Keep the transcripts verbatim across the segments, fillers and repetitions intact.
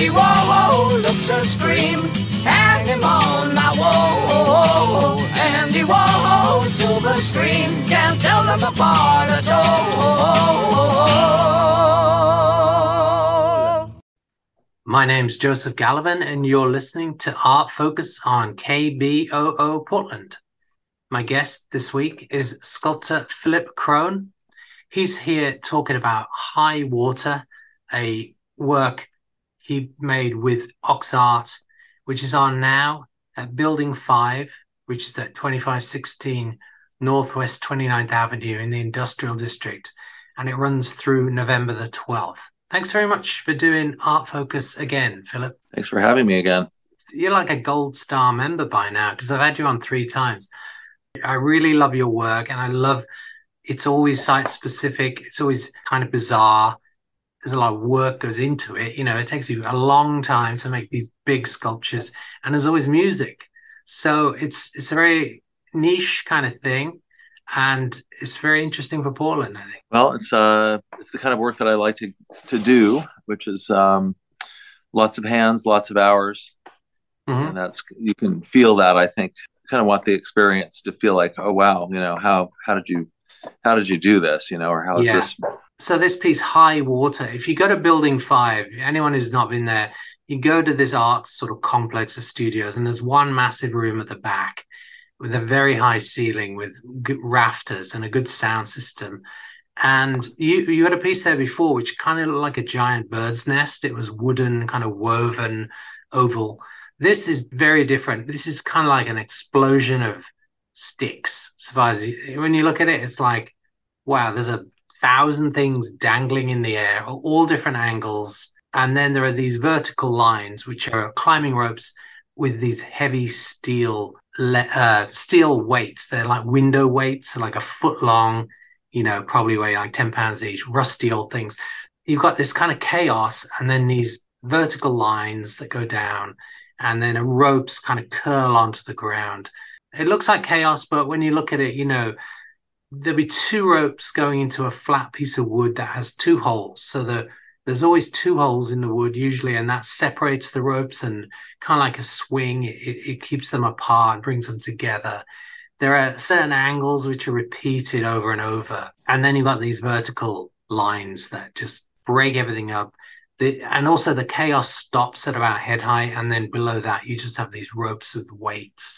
Andy Warhol looks a scream. Hang him on my wall. Andy Warhol, silver screen. Can't tell them apart at all. My name's Joseph Gallivan, and you're listening to Art Focus on K B O O Portland. My guest this week is sculptor Philip Crone. He's here talking about High Water, a work he made with Oxart, which is on now at Building five, which is at twenty-five sixteen Northwest twenty-ninth Avenue in the Industrial District, and it runs through November the twelfth. Thanks very much for doing Art Focus again, Philip. Thanks for having me again. You're like a gold star member by now, because I've had you on three times. I really love your work, and I love it's always site-specific. It's always kind of bizarre. There's a lot of work goes into it. You know, it takes you a long time to make these big sculptures, and there's always music. So it's it's a very niche kind of thing, and it's very interesting for Portland, I think. Well, it's uh, it's the kind of work that I like to to do, which is um, lots of hands, lots of hours, mm-hmm. and that's you can feel that. I think kind of want the experience to feel like, oh wow, you know, how how did you how did you do this, you know, or how is yeah. this? So this piece, High Water, if you go to Building five, anyone who's not been there, you go to this arts sort of complex of studios, and there's one massive room at the back with a very high ceiling with good rafters and a good sound system. And you you had a piece there before which kind of looked like a giant bird's nest. It was wooden, kind of woven, oval. This is very different. This is kind of like an explosion of sticks. So far as you, when you look at it, it's like, wow, there's a thousand things dangling in the air, all different angles. And then there are these vertical lines, which are climbing ropes with these heavy steel uh, steel weights. They're like window weights, like a foot long, you know, probably weigh like ten pounds each, rusty old things. You've got this kind of chaos, and then these vertical lines that go down, and then ropes kind of curl onto the ground. It looks like chaos, but when you look at it, you know, there'll be two ropes going into a flat piece of wood that has two holes. So the, there's always two holes in the wood usually, and that separates the ropes, and kind of like a swing, it, it keeps them apart, brings them together. There are certain angles which are repeated over and over. And then you've got these vertical lines that just break everything up. The, and also the chaos stops at about head height, and then below that you just have these ropes with weights.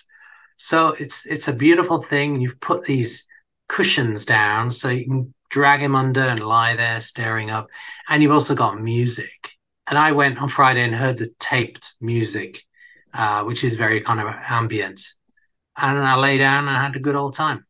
So it's it's a beautiful thing. You've put these cushions down so you can drag him under and lie there staring up. And you've also got music. And I went on Friday and heard the taped music, uh, which is very kind of ambient. And I lay down and I had a good old time.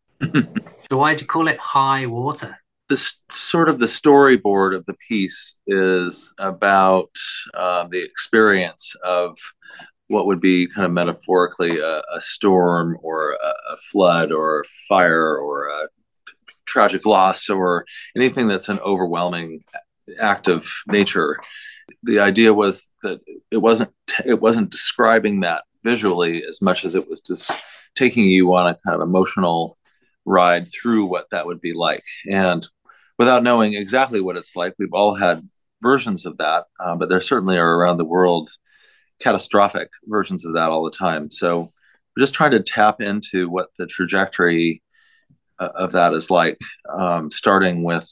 So why'd you call it High Water? This sort of the storyboard of the piece is about uh, the experience of what would be kind of metaphorically a, a storm or a, a flood or a fire or a tragic loss or anything that's an overwhelming act of nature. The idea was that it wasn't it wasn't describing that visually as much as it was just taking you on a kind of emotional ride through what that would be like. And without knowing exactly what it's like, we've all had versions of that, uh, but there certainly are around the world catastrophic versions of that all the time. So we're just trying to tap into what the trajectory uh, of that is like, um, starting with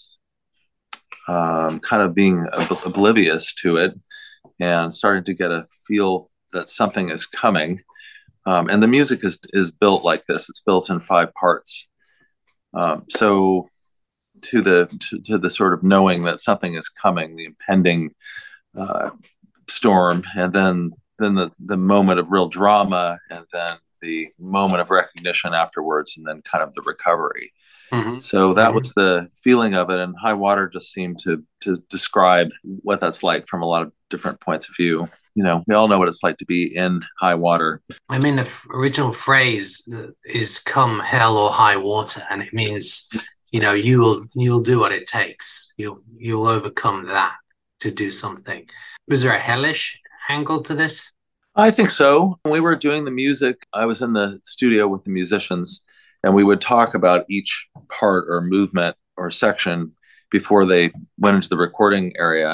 um, kind of being ob- oblivious to it and starting to get a feel that something is coming. Um, and the music is is built like this. It's built in five parts. Um, so to the to, to the sort of knowing that something is coming, the impending uh, storm, and then then the the moment of real drama, and then the moment of recognition afterwards, and then kind of the recovery. Mm-hmm. So that mm-hmm. was the feeling of it, and High Water just seemed to to describe what that's like from a lot of different points of view. You know, we all know what it's like to be in high water. I mean, the f- original phrase is "come hell or high water," and it means, you know, you will you'll do what it takes. You'll you'll overcome that to do something. Was there a hellish angle to this? I think so. When we were doing the music, I was in the studio with the musicians, and we would talk about each part or movement or section before they went into the recording area.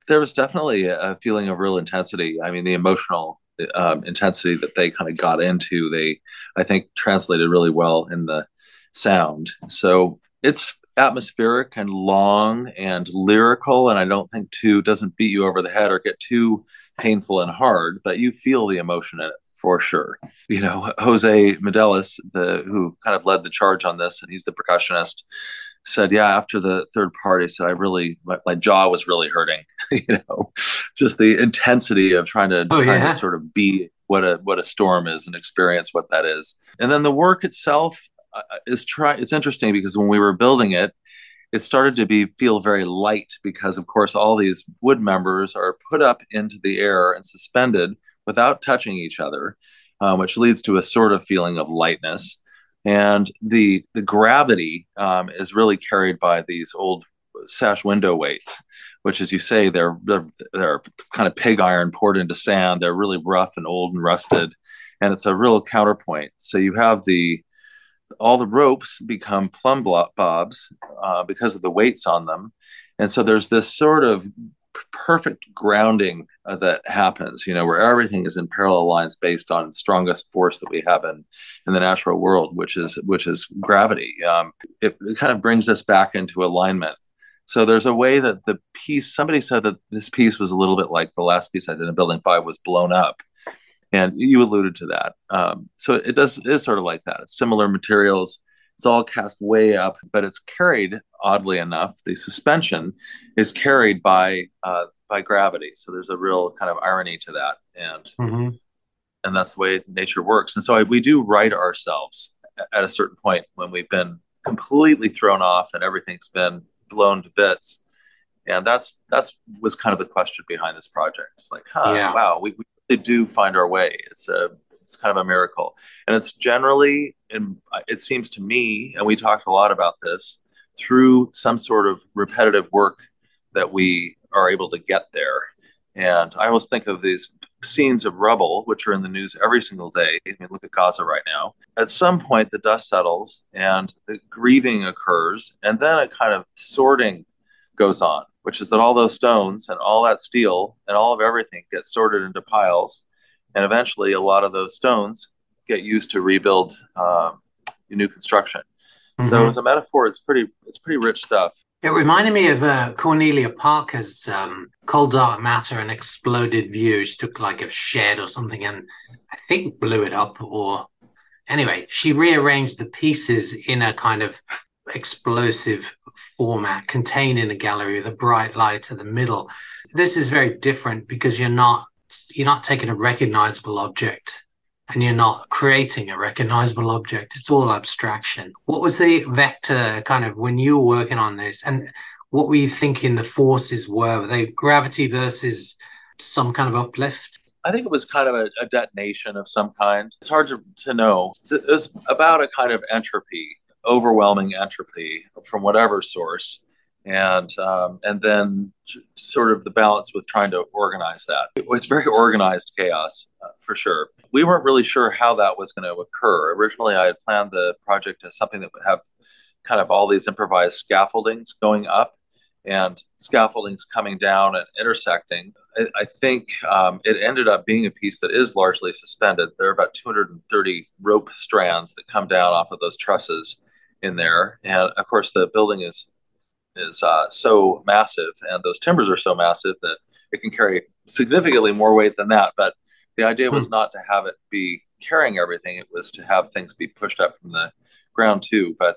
There was definitely a feeling of real intensity. I mean, the emotional um, intensity that they kind of got into, they, I think, translated really well in the sound. So it's atmospheric and long and lyrical, and I don't think too doesn't beat you over the head or get too painful and hard, but you feel the emotion in it for sure. You know, Jose Medelis, the who kind of led the charge on this, and he's the percussionist, said, yeah, after the third part, he said, I really, my, my jaw was really hurting, you know, just the intensity of trying to, Oh trying to yeah. sort of be what a, what a storm is and experience what that is. And then the work itself uh, is try, it's interesting because when we were building it, it started to be feel very light because of course all these wood members are put up into the air and suspended without touching each other, um, which leads to a sort of feeling of lightness. And the the gravity um, is really carried by these old sash window weights, which, as you say, they're, they're they're kind of pig iron poured into sand. They're really rough and old and rusted, and it's a real counterpoint. So you have the all the ropes become plumb bobs uh, because of the weights on them, and so there's this sort of perfect grounding uh, that happens, you know, where everything is in parallel lines based on strongest force that we have in in the natural world, which is which is gravity. Um, it, it kind of brings us back into alignment. So there's a way that the piece. Somebody said that this piece was a little bit like the last piece I did in Building Five was blown up, and you alluded to that. Um, so it does it is sort of like that. It's similar materials. It's all cast way up, but it's carried, oddly enough, the suspension is carried by uh, by gravity. So there's a real kind of irony to that, and Mm-hmm. and that's the way nature works. And so I, we do right ourselves at a certain point when we've been completely thrown off and everything's been blown to bits. And that's that's was kind of the question behind this project. It's like, huh, Yeah. wow, we, we really do find our way. It's a it's kind of a miracle, and it's generally, and it seems to me, and we talked a lot about this through some sort of repetitive work that we are able to get there. And I always think of these scenes of rubble, which are in the news every single day. I mean, look at Gaza right now. At some point, the dust settles and the grieving occurs, and then a kind of sorting goes on, which is that all those stones and all that steel and all of everything gets sorted into piles. And eventually, a lot of those stones get used to rebuild um, new construction. So, Mm-hmm. as a metaphor, it's pretty it's pretty rich stuff. It reminded me of uh, Cornelia Parker's um, Cold Dark Matter and Exploded View. She took like a shed or something and I think blew it up. Or anyway, she rearranged the pieces in a kind of explosive format contained in a gallery with a bright light at the middle. This is very different because you're not you're not taking a recognizable object and you're not creating a recognizable object. It's all abstraction. What was the vector kind of when you were working on this, and what were you thinking the forces were? Were they gravity versus some kind of uplift? I think it was kind of a, a detonation of some kind. It's hard to, to know. It was about a kind of entropy, overwhelming entropy from whatever source, and um, and then sort of the balance with trying to organize that. It was very organized chaos, uh, for sure. We weren't really sure how that was going to occur. Originally, I had planned the project as something that would have kind of all these improvised scaffoldings going up and scaffoldings coming down and intersecting. I, I think um, it ended up being a piece that is largely suspended. There are about two hundred thirty rope strands that come down off of those trusses in there. And of course, the building is is uh, so massive, and those timbers are so massive that it can carry significantly more weight than that. But the idea was Hmm. not to have it be carrying everything; it was to have things be pushed up from the ground too. But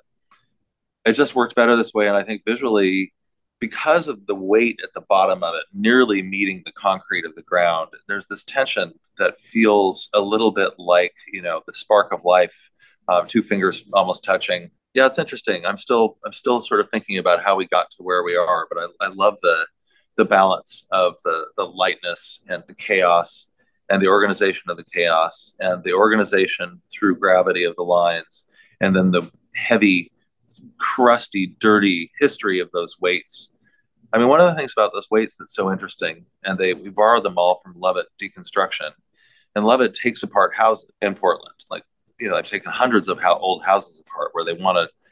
it just worked better this way, and I think visually, because of the weight at the bottom of it nearly meeting the concrete of the ground, there's this tension that feels a little bit like, you know, the spark of life, uh, two fingers almost touching. Yeah, it's interesting. I'm still I'm still sort of thinking about how we got to where we are, but I, I love the the balance of the the lightness and the chaos and the organization of the chaos and the organization through gravity of the lines, and then the heavy, crusty, dirty history of those weights. I mean, one of the things about those weights that's so interesting, and they we borrowed them all from Levitt Deconstruction, and Levitt takes apart houses in Portland. Like, you know, they've taken hundreds of how, old houses apart where they want to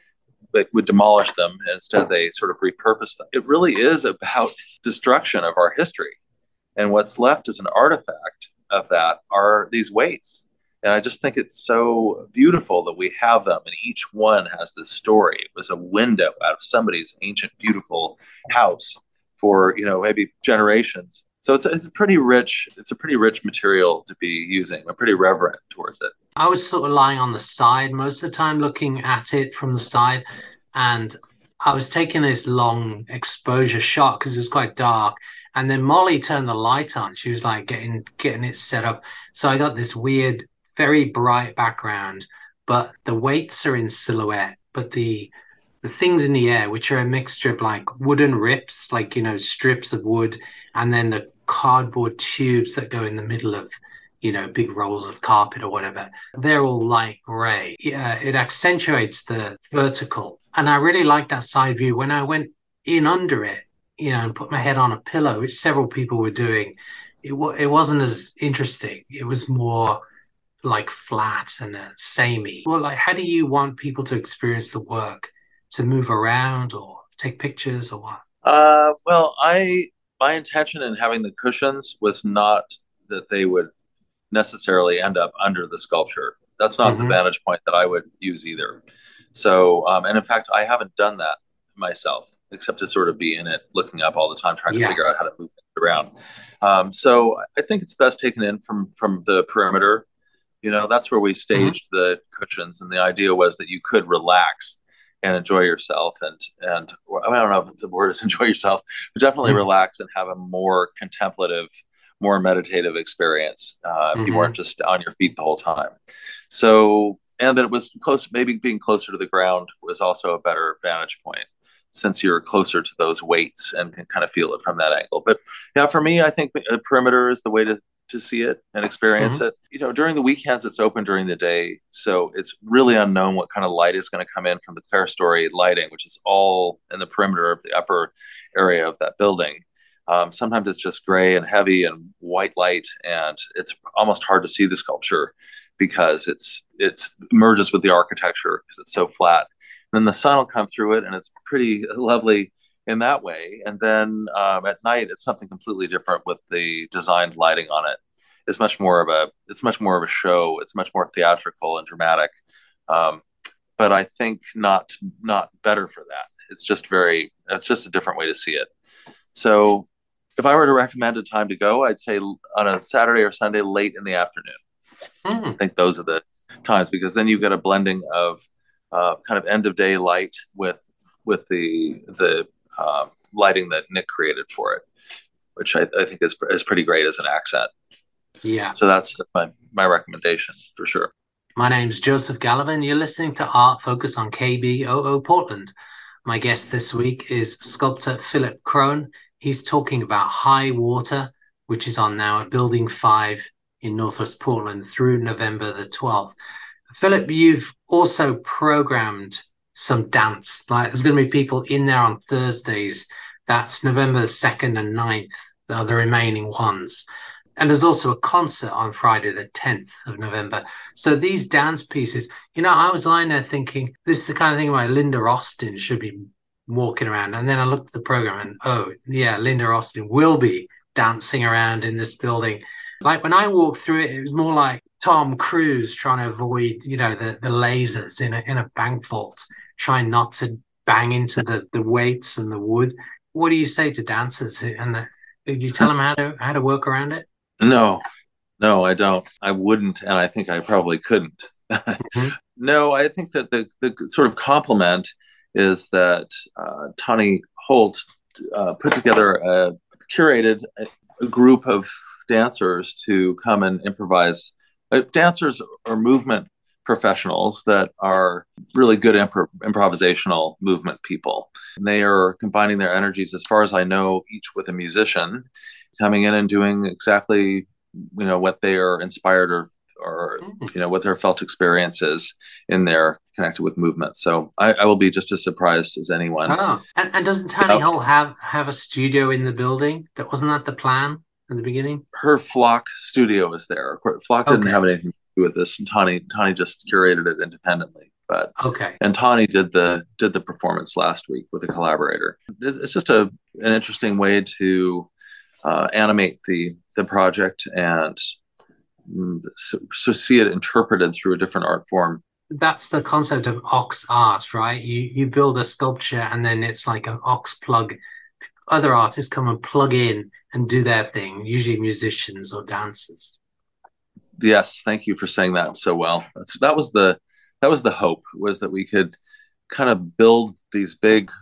they would demolish them, and instead they sort of repurpose them. It really is about destruction of our history. And what's left as an artifact of that are these weights. And I just think it's so beautiful that we have them, and each one has this story. It was a window out of somebody's ancient, beautiful house for, you know, maybe generations. So it's it's a pretty rich, it's a pretty rich material to be using. I'm pretty reverent towards it. I was sort of lying on the side most of the time, looking at it from the side, and I was taking this long exposure shot because it was quite dark. And then Molly turned the light on. She was like getting getting it set up. So I got this weird, very bright background, but the weights are in silhouette. But the the things in the air, which are a mixture of like wooden rips, like, you know, strips of wood, and then the cardboard tubes that go in the middle of, you know, big rolls of carpet or whatever, they're all light gray. Yeah, it accentuates the vertical. And I really like that side view. When I went in under it, you know, and put my head on a pillow, which several people were doing, it, it wasn't as interesting. It was more like flat and uh, samey. Well, like, how do you want people to experience the work? To move around or take pictures or what? Uh, well, I my intention in having the cushions was not that they would necessarily end up under the sculpture. That's not mm-hmm. the vantage point that I would use either. So, um, and in fact, I haven't done that myself, except to sort of be in it, looking up all the time, trying to yeah. figure out how to move things around. Um, so I think it's best taken in from from the perimeter. You know, that's where we staged mm-hmm. the cushions, and the idea was that you could relax and enjoy yourself, and and I don't know if the word is enjoy yourself, but definitely mm-hmm. relax and have a more contemplative, more meditative experience uh, if mm-hmm. you weren't just on your feet the whole time. So, and that it was close, maybe being closer to the ground was also a better vantage point, since you're closer to those weights and can kind of feel it from that angle. But yeah, for me, I think the perimeter is the way to to see it and experience mm-hmm. it. You know, during the weekends, it's open during the day. So it's really unknown what kind of light is going to come in from the clerestory lighting, which is all in the perimeter of the upper area of that building. Um, sometimes it's just gray and heavy and white light, and it's almost hard to see the sculpture because it's it's merges with the architecture because it's so flat. And then the sun will come through it, and it's pretty lovely in that way. And then um, at night, it's something completely different with the designed lighting on it. It's much more of a it's much more of a show. It's much more theatrical and dramatic. Um, but I think not not better for that. It's just very it's just a different way to see it. So if I were to recommend a time to go, I'd say on a Saturday or Sunday late in the afternoon. Mm. I think those are the times, because then you get a blending of uh, kind of end of day light with with the the uh, lighting that Nick created for it, which I, I think is is pretty great as an accent. Yeah. So that's my my recommendation for sure. My name's Joseph Gallivan. You're listening to Art Focus on K B O O Portland. My guest this week is sculptor Philip Crone. He's talking about High Water, which is on now at Building five in Northwest Portland through November the twelfth. Philip, you've also programmed some dance. Like, there's going to be people in there on Thursdays. That's November the second and ninth, are the remaining ones. And there's also a concert on Friday the tenth of November. So these dance pieces, you know, I was lying there thinking, this is the kind of thing where Linda Austin should be walking around. And then I looked at the program and, oh, yeah, Linda Austin will be dancing around in this building. Like, when I walked through it, it was more like Tom Cruise trying to avoid, you know, the, the lasers in a, in a bank vault, trying not to bang into the, the weights and the wood. What do you say to dancers? And the, did you tell them how to how to work around it? No, no, I don't. I wouldn't, and I think I probably couldn't. Mm-hmm. No, I think that the, the sort of compliment is that uh, Tani Holt uh, put together a curated a, a group of dancers to come and improvise. Uh, dancers or movement professionals that are really good impro- improvisational movement people. And they are combining their energies, as far as I know, each with a musician, coming in and doing exactly, you know, what they are inspired or, or you know, what their felt experiences in there connected with movement. So I, I will be just as surprised as anyone. Oh, and, and doesn't Tani Holt have, have a studio in the building? That wasn't that the plan in the beginning? Her Flock studio is there. Flock didn't okay. have anything to do with this. And Tani, Tani just curated it independently. But Okay. and Tawny did the did the performance last week with a collaborator. It's just a an interesting way to uh, animate the the project and so, so see it interpreted through a different art form. That's the concept of Ox art, right? You you build a sculpture and then it's like an Ox plug. Other artists come and plug in and do their thing, usually musicians or dancers. Yes, thank you for saying that so well. That's, that was the that was the hope, was that we could kind of build these big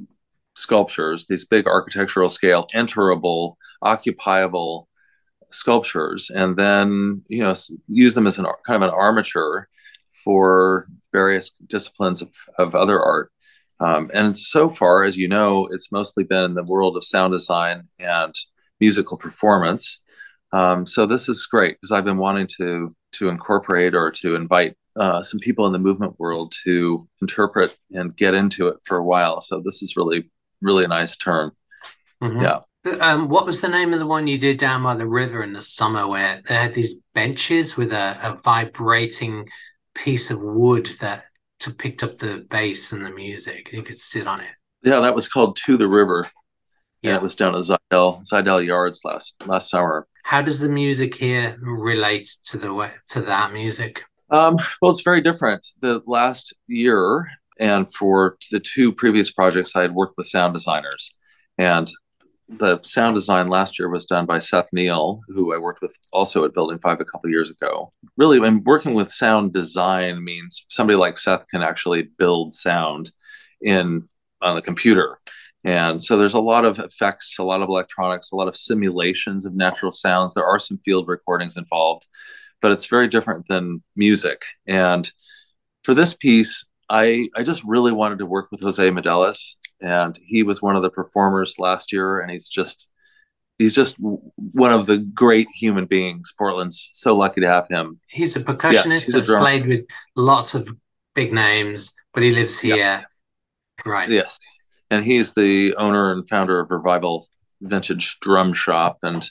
sculptures, these big architectural scale, enterable, occupiable sculptures, and then you know use them as an kind of an armature for various disciplines of, of other art. Um, and so far, as you know, it's mostly been in the world of sound design and musical performance. Um, so this is great because I've been wanting to to incorporate or to invite uh, some people in the movement world to interpret and get into it for a while. So this is really, really a nice turn. Mm-hmm. Yeah. Um, what was the name of the one you did down by the river in the summer where they had these benches with a, a vibrating piece of wood that to picked up the bass and the music and you could sit on it? Yeah, that was called To the River. Yeah, and it was down at Zidell, Zidell Yards last last summer. How does the music here relate to the to that music? Um, well, it's very different. The last year and for the two previous projects, I had worked with sound designers, and the sound design last year was done by Seth Neal, who I worked with also at Building Five a couple of years ago. Really, when working with sound design means somebody like Seth can actually build sound in on the computer. And so there's a lot of effects, a lot of electronics, a lot of simulations of natural sounds. There are some field recordings involved, but it's very different than music. And for this piece, I, I just really wanted to work with Jose Medeles, and he was one of the performers last year, and he's just he's just one of the great human beings. Portland's so lucky to have him. He's a percussionist yes, he's that's a played with lots of big names, but he lives here. Yep. Right. Yes. And he's the owner and founder of Revival Vintage Drum Shop. And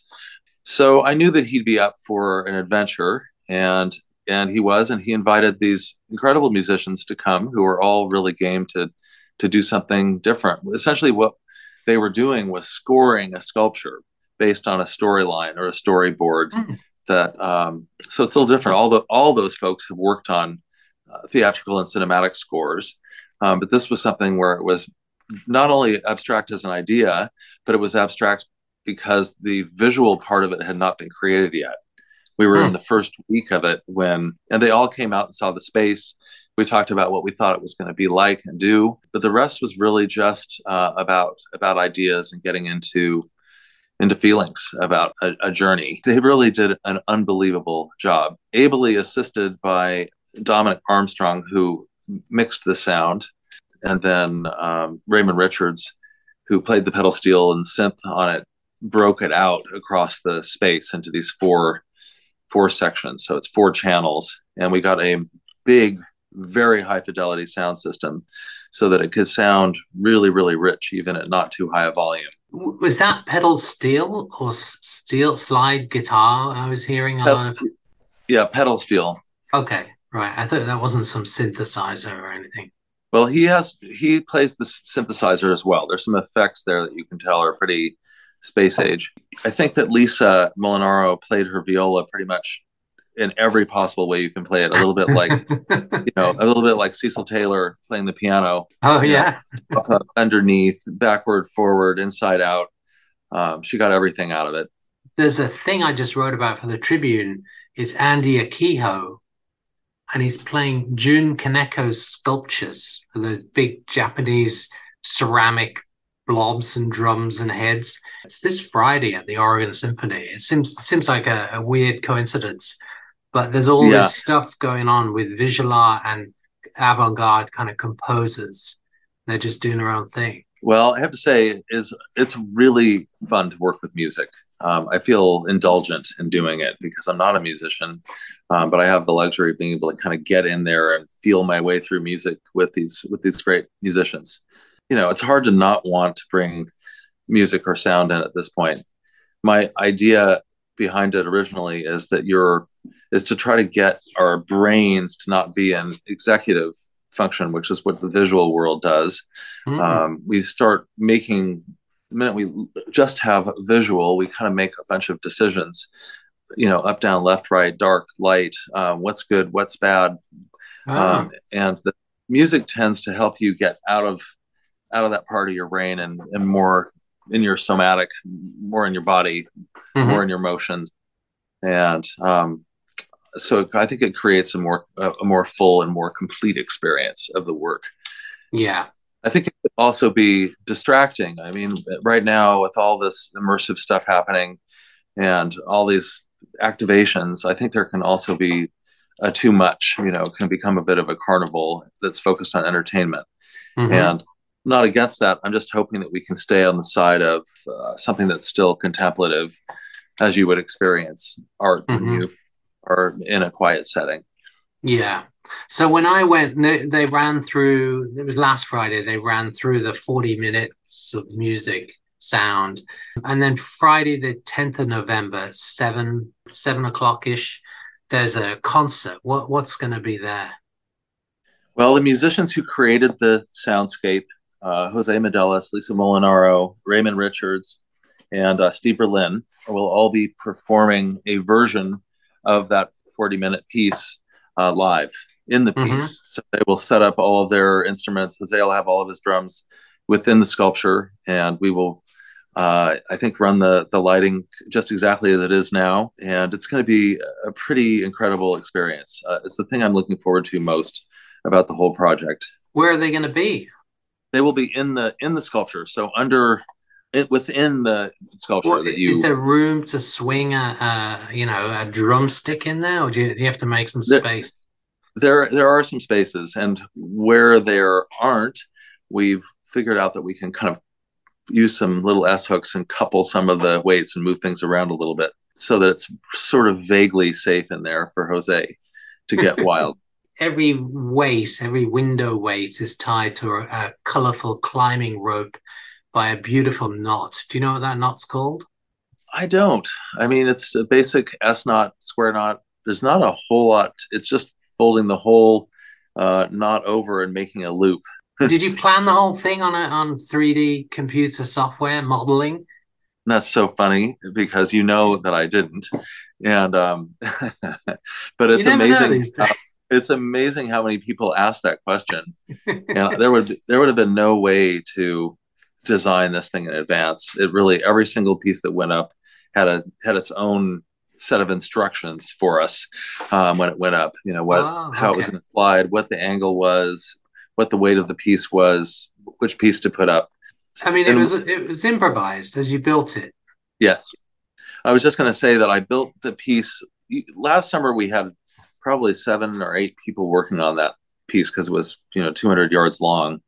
so I knew that he'd be up for an adventure, and and he was, and he invited these incredible musicians to come who were all really game to to do something different. Essentially what they were doing was scoring a sculpture based on a storyline or a storyboard. Mm. That um, so it's a little different. All the all those folks have worked on uh, theatrical and cinematic scores, um, but this was something where it was not only abstract as an idea, but it was abstract because the visual part of it had not been created yet. We were hmm. in the first week of it when, and they all came out and saw the space. We talked about what we thought it was going to be like and do, but the rest was really just uh, about about ideas and getting into into feelings about a, a journey. They really did an unbelievable job, ably assisted by Dominic Armstrong, who mixed the sound, and then um, Raymond Richards, who played the pedal steel and synth on it, broke it out across the space into these four four sections. So it's four channels, and we got a big, very high fidelity sound system so that it could sound really, really rich, even at not too high a volume. Was that pedal steel or steel slide guitar I was hearing? A Ped- lot of... Yeah, pedal steel. Okay, right. I thought that wasn't some synthesizer or anything. Well, he has he plays the synthesizer as well. There's some effects there that you can tell are pretty space age. I think that Lisa Molinaro played her viola pretty much in every possible way you can play it. A little bit like, you know, a little bit like Cecil Taylor playing the piano. Oh, yeah. Know, up, underneath, backward, forward, inside out. Um, she got everything out of it. There's a thing I just wrote about for the Tribune. It's Andy Akiho, and he's playing Jun Kaneko's sculptures, those big Japanese ceramic blobs and drums and heads. It's this Friday at the Oregon Symphony. It seems seems like a, a weird coincidence, but there's all yeah. this stuff going on with visual art and avant-garde kind of composers. They're just doing their own thing. Well, I have to say, is it's really fun to work with music. Um, I feel indulgent in doing it because I'm not a musician, um, but I have the luxury of being able to kind of get in there and feel my way through music with these with these great musicians. You know, it's hard to not want to bring music or sound in at this point. My idea behind it originally is that you're is to try to get our brains to not be in executive function, which is what the visual world does. Mm. Um, we start making, the minute we just have visual, we kind of make a bunch of decisions, you know, up, down, left, right, dark, light, um, what's good, what's bad. Ah. Um, and the music tends to help you get out of out of that part of your brain and, and more in your somatic, more in your body, Mhm. more in your motions. And um, so I think it creates a more a more full and more complete experience of the work. Yeah. I think it could also be distracting. I mean, right now with all this immersive stuff happening and all these activations, I think there can also be uh, too much. You know, can become a bit of a carnival that's focused on entertainment. Mhm. And I'm not against that. I'm just hoping that we can stay on the side of uh, something that's still contemplative, as you would experience art when Mhm. you are in a quiet setting. Yeah. So when I went, they, they ran through, it was last Friday, they ran through the forty minutes of music, sound. And then Friday, the tenth of November, seven, seven o'clock-ish, there's a concert. What, what's going to be there? Well, the musicians who created the soundscape, uh, Jose Medelis, Lisa Molinaro, Raymond Richards, and uh, Steve Berlin, will all be performing a version of that forty minute piece uh, live in the Mm-hmm. piece. So they will set up all of their instruments. Jose will have all of his drums within the sculpture, and we will, uh, I think, run the the lighting just exactly as it is now. And it's going to be a pretty incredible experience. Uh, it's the thing I'm looking forward to most about the whole project. Where are they going to be? They will be in the in the sculpture, so under it within the sculpture What, that is you there room to swing a, a you know a drumstick in there, or do you, do you have to make some there, space? there there are some spaces, and where there aren't, we've figured out that we can kind of use some little S hooks and couple some of the weights and move things around a little bit so that it's sort of vaguely safe in there for Jose to get wild. Every weight, every window weight is tied to a, a colorful climbing rope by a beautiful knot. Do you know what that knot's called? I don't. I mean, it's a basic S knot, square knot. There's not a whole lot. It's just folding the whole uh, knot over and making a loop. Did you plan the whole thing on a, on three D computer software modeling? And that's so funny because you know that I didn't. And um, but it's You never know amazing. these days. Uh, it's amazing how many people ask that question. And there would there would have been no way to design this thing in advance. It really every single piece that went up had a had its own set of instructions for us um, when it went up. You know what, Oh, how it was okay. going to slide, what the angle was, what the weight of the piece was, which piece to put up. I mean, it And was it was improvised as you built it. yes, I was just going to say that I built the piece last summer. We had probably seven or eight people working on that piece because it was you know two hundred yards long.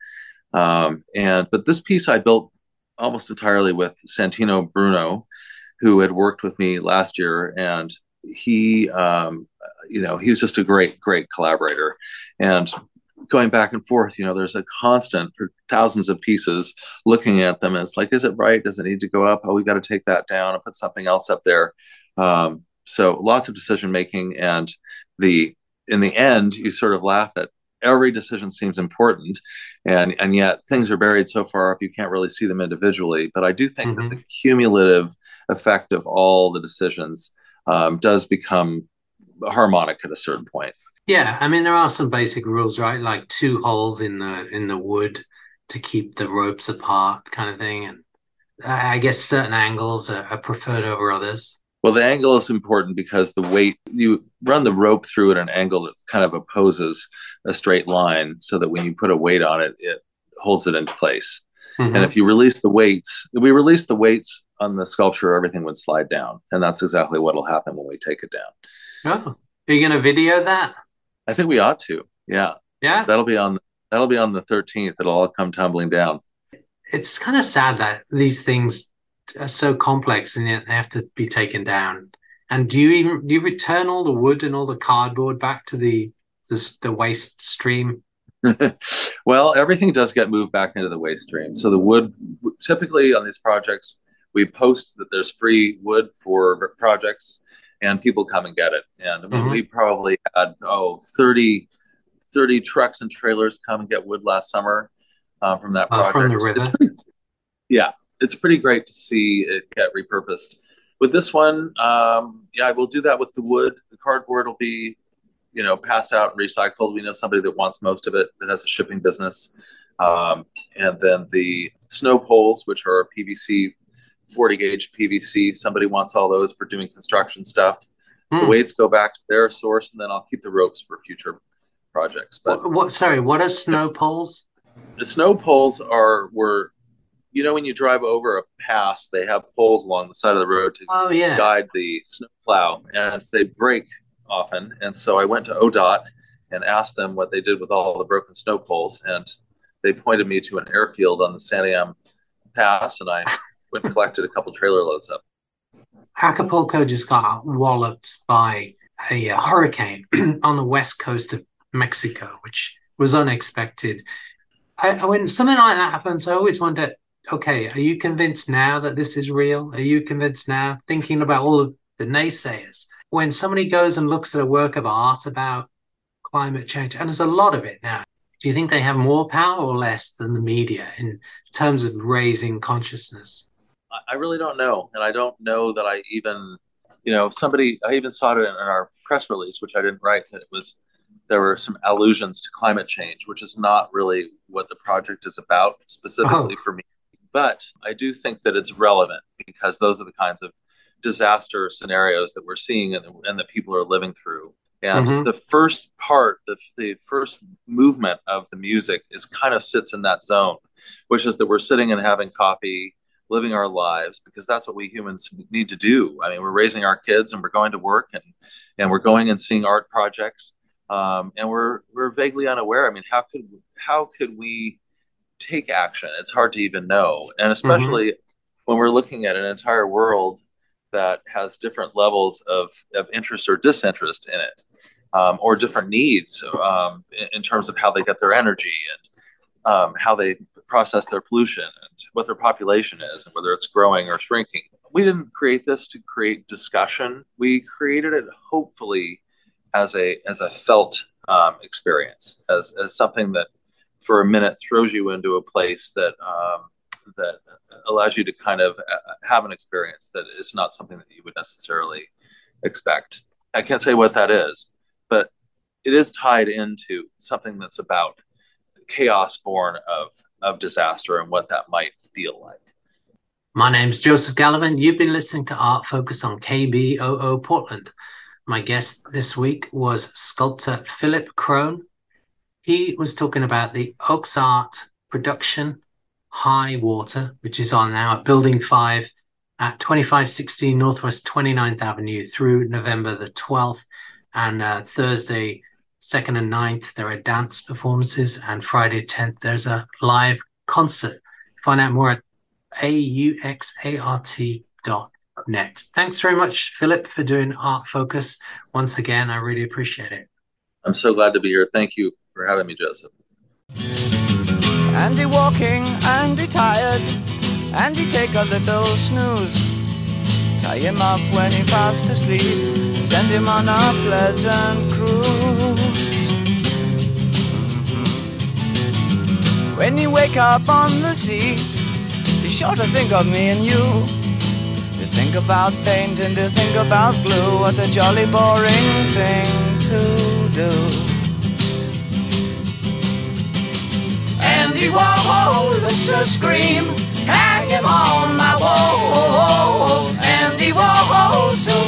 Um, and but this piece I built almost entirely with Santino Bruno, who had worked with me last year, and he, um, you know, he was just a great, great collaborator. And going back and forth, you know, there's a constant for thousands of pieces, looking at them. And it's like, is it right? Does it need to go up? Oh, we got to take that down and put something else up there. Um, so lots of decision making, and the in the end, you sort of laugh at every decision seems important, and and yet things are buried so far up you can't really see them individually. But I do think that the Mm-hmm. cumulative effect of all the decisions um, does become harmonic at a certain point. Yeah, I mean there are some basic rules, right? Like two holes in the in the wood to keep the ropes apart, kind of thing. And I I guess certain angles are, are preferred over others. Well, the angle is important because the weight, you run the rope through at an angle that kind of opposes a straight line so that when you put a weight on it, it holds it into place. And Mm-hmm. if you release the weights, if we release the weights on the sculpture, everything would slide down. And that's exactly what will happen when we take it down. Oh, are you going to video that? I think we ought to. Yeah. Yeah. That'll be on that'll be on the thirteenth. It'll all come tumbling down. It's kind of sad that these things are so complex and yet they have to be taken down. And do you even do you return all the wood and all the cardboard back to the the, the waste stream? Well, everything does get moved back into the waste stream. So the wood, typically on these projects, we post that there's free wood for projects, and people come and get it. And I mean, we Mm-hmm. probably had oh thirty thirty trucks and trailers come and get wood last summer uh, from that Uh, project. from the river. It's pretty, yeah, it's pretty great to see it get repurposed. With this one, um, yeah, we'll do that with the wood. The cardboard will be, you know, passed out and recycled. We know somebody that wants most of it, that has a shipping business. Um, and then the snow poles, which are P V C, forty gauge P V C, somebody wants all those for doing construction stuff. Mm. The weights go back to their source, and then I'll keep the ropes for future projects. But what, what sorry, what are snow poles? The snow poles are were, you know, when you drive over a pass, they have poles along the side of the road to oh, yeah. guide the snow plow, and they break often. And so I went to O D O T and asked them what they did with all the broken snow poles, and they pointed me to an airfield on the Santiam Pass, and I went and collected a couple trailer loads up. Acapulco just got walloped by a uh, hurricane on the west coast of Mexico, which was unexpected. I, when something like that happens, I always wonder, okay, are you convinced now that this is real? Are you convinced now, thinking about all of the naysayers? When somebody goes and looks at a work of art about climate change, and there's a lot of it now, do you think they have more power or less than the media in terms of raising consciousness? I really don't know. And I don't know that I even, you know, somebody, I even saw it in our press release, which I didn't write, that it was, there were some allusions to climate change, which is not really what the project is about specifically oh. for me. But I do think that it's relevant because those are the kinds of disaster scenarios that we're seeing and, and that people are living through. And mm-hmm. the first part, the, the first movement of the music is kind of sits in that zone, which is that we're sitting and having coffee, living our lives, because that's what we humans need to do. I mean, we're raising our kids and we're going to work and, and we're going and seeing art projects. Um, and we're we're vaguely unaware. I mean, how could how could we take action? It's hard to even know. And especially mm-hmm. when we're looking at an entire world that has different levels of, of interest or disinterest in it, um, or different needs um, in, in terms of how they get their energy and um, how they process their pollution and what their population is and whether it's growing or shrinking. We didn't create this to create discussion. We created it hopefully as a as a felt um, experience, as, as something that for a minute throws you into a place that um, that allows you to kind of have an experience that is not something that you would necessarily expect. I can't say what that is, but it is tied into something that's about chaos born of, of disaster and what that might feel like. My name's Joseph Gallivan. You've been listening to Art Focus on K B O O Portland. My guest this week was sculptor Philip Crone. He was talking about the Oaks Art production High Water, which is on now at Building five at twenty-five sixteen Northwest twenty-ninth Avenue through November the twelfth. And uh, Thursday, second and ninth, there are dance performances. And Friday, tenth, there's a live concert. Find out more at A U X A R T dot net. Thanks very much, Philip, for doing Art Focus. Once again, I really appreciate it. I'm so glad to be here. Thank you for having me, Joseph. Andy walking, Andy tired, Andy take a little snooze. Tie him up when he fast asleep, send him on a pleasant cruise. Mm-hmm. When you wake up on the sea, be sure to think of me and you. To think about paint and to think about glue, what a jolly boring thing to do. Andy Warhol looks a scream, hang him on my wall. Andy Warhol, so